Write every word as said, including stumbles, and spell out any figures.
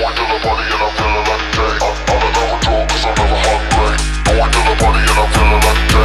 Going to the party and I'm feeling like Jay. I'm, I'm never drunk cause I'm never hungry. Going to the party and I'm feeling like Jay.